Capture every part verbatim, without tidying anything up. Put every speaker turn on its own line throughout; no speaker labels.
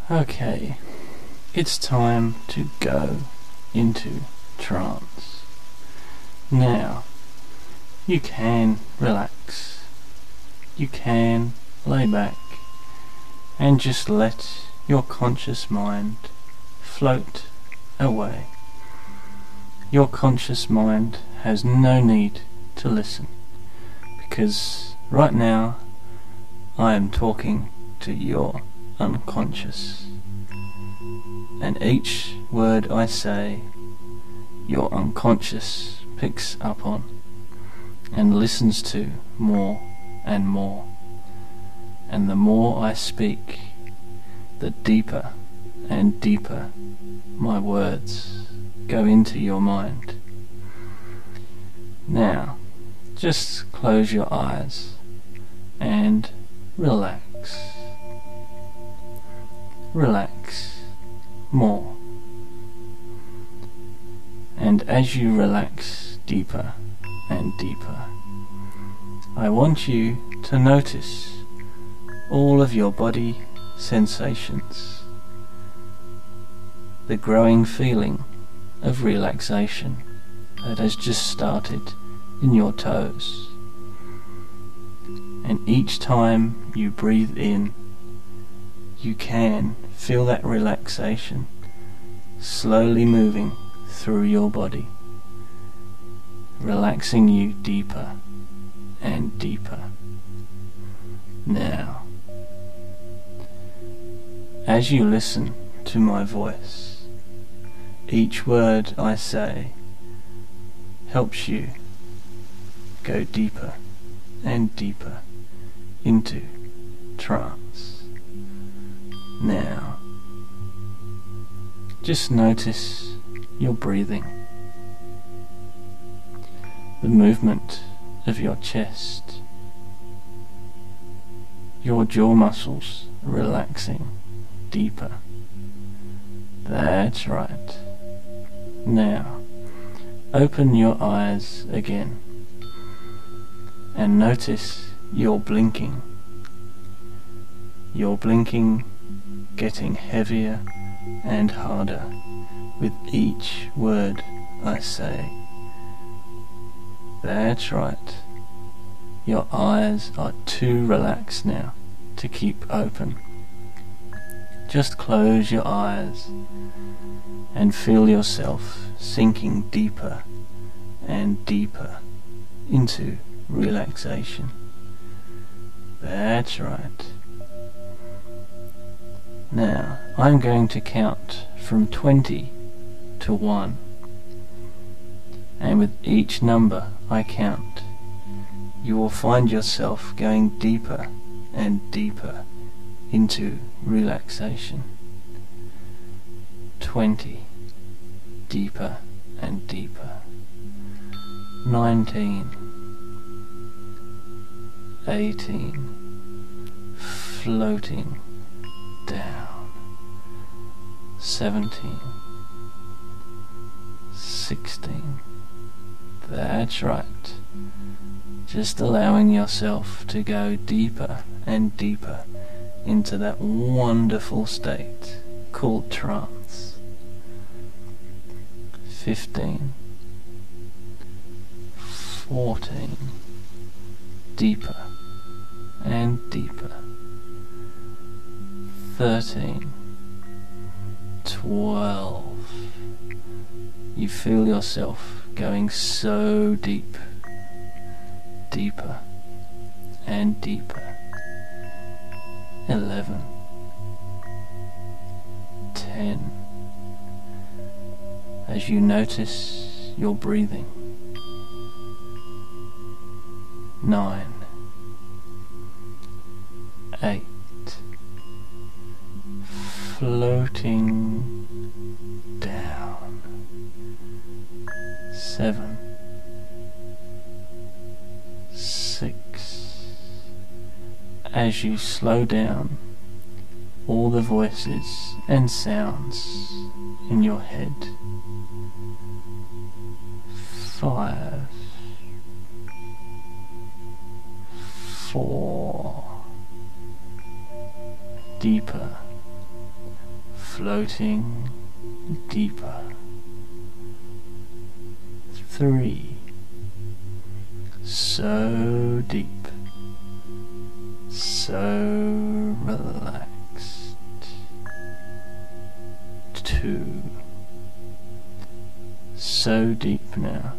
Okay, it's time to go into trance. Now, you can relax. You can lay back and just let your conscious mind float away. Your conscious mind has no need to listen, because right now I am talking to your unconscious, and each word I say your unconscious picks up on and listens to more and more, and the more I speak, the deeper and deeper my words go into your mind. Now just close your eyes and relax. Relax more. And as you relax deeper and deeper, I want you to notice all of your body sensations, the growing feeling of relaxation that has just started in your toes. And each time you breathe in, you can feel that relaxation slowly moving through your body, relaxing you deeper and deeper. Now, as you listen to my voice, each word I say helps you go deeper and deeper into trance. Now, just notice your breathing, the movement of your chest, your jaw muscles relaxing deeper. That's right. Now, open your eyes again and notice your blinking. Your blinking getting heavier and harder with each word I say. That's right. Your eyes are too relaxed now to keep open. Just close your eyes and feel yourself sinking deeper and deeper into relaxation. That's right. Now, I'm going to count from twenty to one, and with each number I count, you will find yourself going deeper and deeper into relaxation. Twenty, deeper and deeper. Nineteen, eighteen, floating down. Seventeen, sixteen. That's right. Just allowing yourself to go deeper and deeper into that wonderful state called trance. Fifteen, fourteen, deeper and deeper. Thirteen, twelve. You feel yourself going so deep, deeper and deeper. Eleven, ten. As you notice your breathing. Nine, eight, floating down. Seven, six. As you slow down all the voices and sounds in your head. Five, four, deeper floating deeper. Three, so deep, so relaxed. Two, so deep now,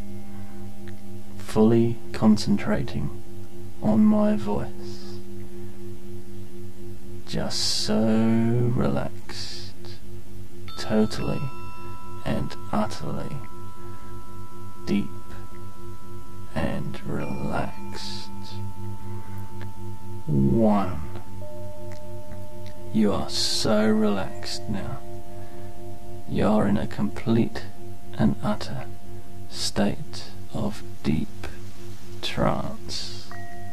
fully concentrating on my voice, just so relaxed, totally and utterly deep and relaxed. One. You are so relaxed now. You are in a complete and utter state of deep trance.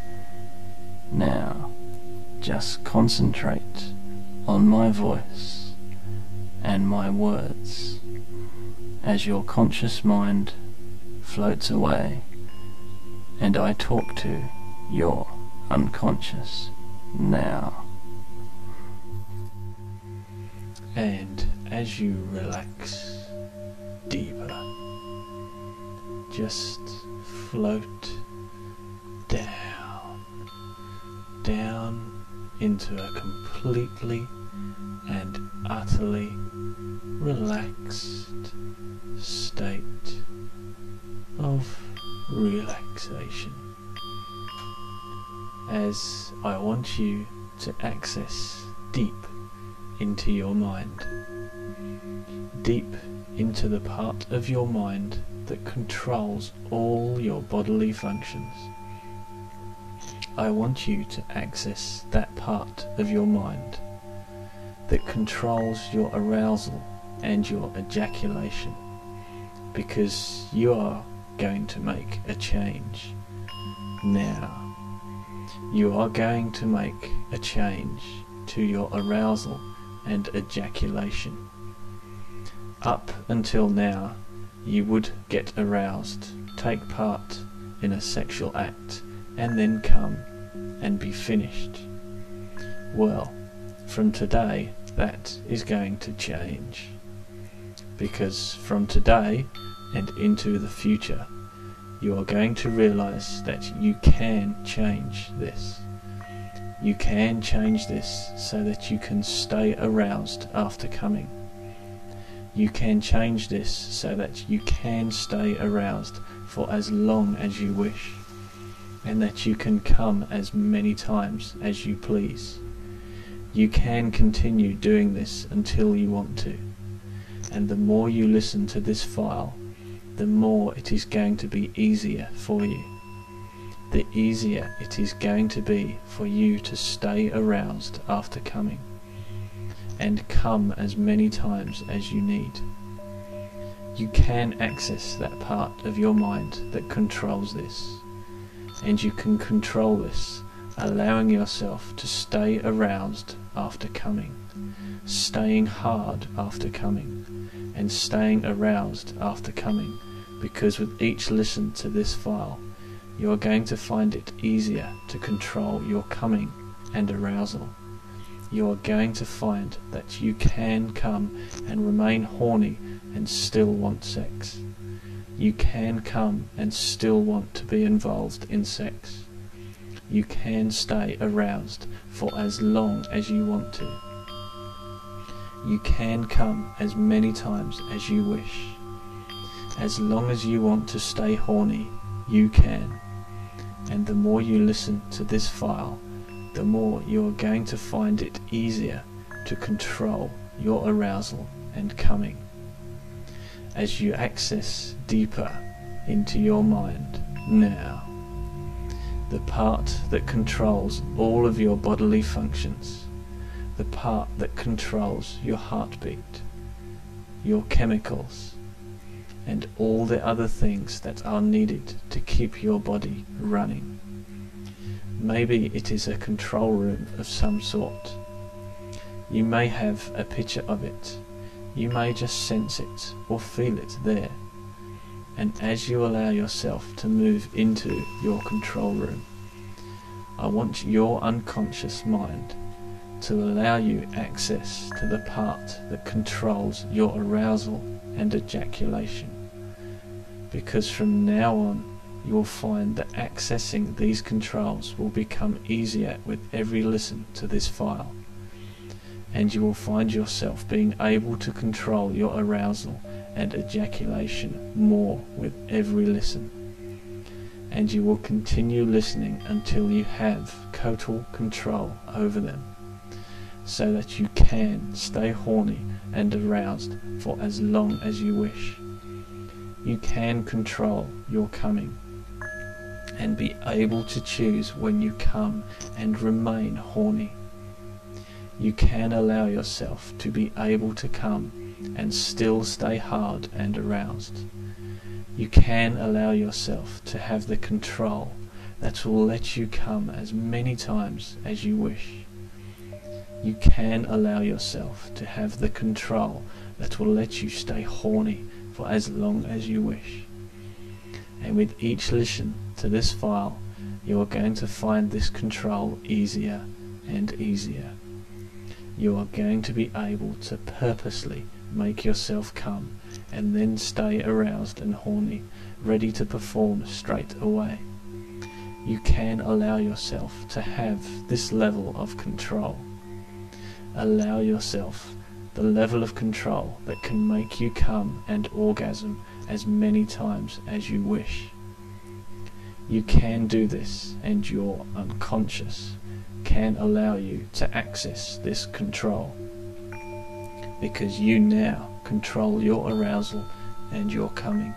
Now, just concentrate on my voice and my words as your conscious mind floats away and I talk to your unconscious now. And as you relax deeper, just float down, down into a completely and utterly relaxed state of relaxation, as I want you to access deep into your mind, deep into the part of your mind that controls all your bodily functions. I want you to access that part of your mind that controls your arousal and your ejaculation, because you are going to make a change now. You are going to make a change to your arousal and ejaculation. Up until now, you would get aroused, take part in a sexual act, and then come and be finished. Well, from today, that is going to change, because from today and into the future, you are going to realize that you can change this. You can change this so that you can stay aroused after coming. You can change this so that you can stay aroused for as long as you wish, and that you can come as many times as you please. You can continue doing this until you want to, and the more you listen to this file, the more it is going to be easier for you. The easier it is going to be for you to stay aroused after coming, and come as many times as you need. You can access that part of your mind that controls this, and you can control this, allowing yourself to stay aroused after coming, staying hard after coming, and staying aroused after coming, because with each listen to this file, you are going to find it easier to control your coming and arousal. You are going to find that you can come and remain horny and still want sex. You can come and still want to be involved in sex. You can stay aroused for as long as you want to. You can come as many times as you wish. As long as you want to stay horny, you can. And the more you listen to this file, the more you are going to find it easier to control your arousal and coming. As you access deeper into your mind now, the part that controls all of your bodily functions, the part that controls your heartbeat, your chemicals, and all the other things that are needed to keep your body running. Maybe it is a control room of some sort. You may have a picture of it. You may just sense it or feel it there. And as you allow yourself to move into your control room, I want your unconscious mind to allow you access to the part that controls your arousal and ejaculation, because from now on you will find that accessing these controls will become easier with every listen to this file, and you will find yourself being able to control your arousal and ejaculation more with every listen, and you will continue listening until you have total control over them, so that you can stay horny and aroused for as long as you wish. You can control your coming and be able to choose when you come and remain horny. You can allow yourself to be able to come and still stay hard and aroused. You can allow yourself to have the control that will let you come as many times as you wish. You can allow yourself to have the control that will let you stay horny for as long as you wish. And with each listen to this file, you are going to find this control easier and easier. You are going to be able to purposely make yourself come and then stay aroused and horny, ready to perform straight away. You can allow yourself to have this level of control. Allow yourself the level of control that can make you come and orgasm as many times as you wish. You can do this, and your unconscious can allow you to access this control, because you now control your arousal and your coming.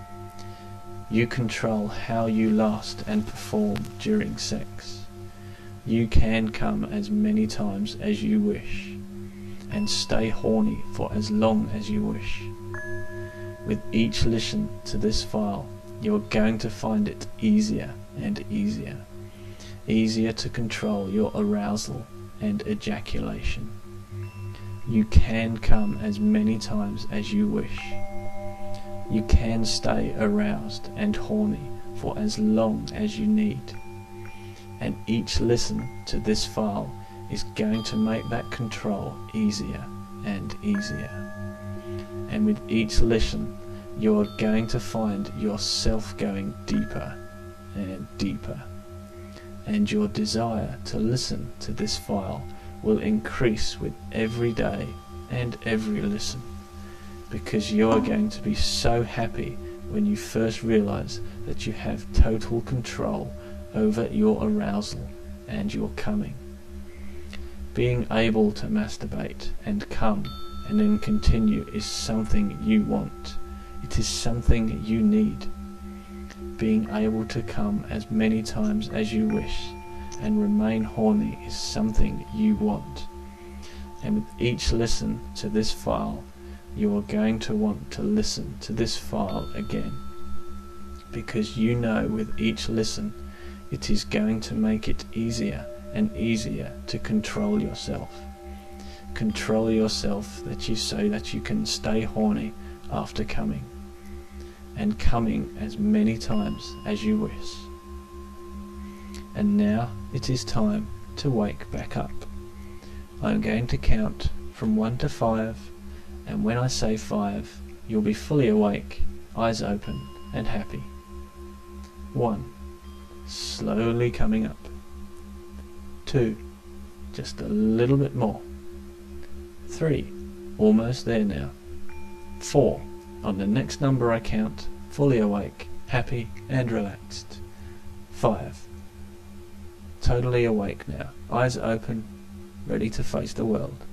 You control how you last and perform during sex. You can come as many times as you wish and stay horny for as long as you wish. With each listen to this file, you are going to find it easier and easier. Easier to control your arousal and ejaculation. You can come as many times as you wish. You can stay aroused and horny for as long as you need. And each listen to this file is going to make that control easier and easier. And with each listen, you are going to find yourself going deeper and deeper. And your desire to listen to this file will increase with every day and every listen, because you are going to be so happy when you first realize that you have total control over your arousal and your coming. Being able to masturbate and come and then continue is something you want. It is something you need. Being able to come as many times as you wish and remain horny is something you want. And with each listen to this file, you are going to want to listen to this file again, because you know with each listen it is going to make it easier and easier to control yourself. Control yourself that you so that you can stay horny after coming, and coming as many times as you wish. And now it is time to wake back up. I'm going to count from one to five, and when I say five, you'll be fully awake, eyes open and happy. One, slowly coming up. Two, just a little bit more. Three, almost there now. Four, on the next number I count, fully awake, happy and relaxed. Five, totally awake now, eyes open, ready to face the world.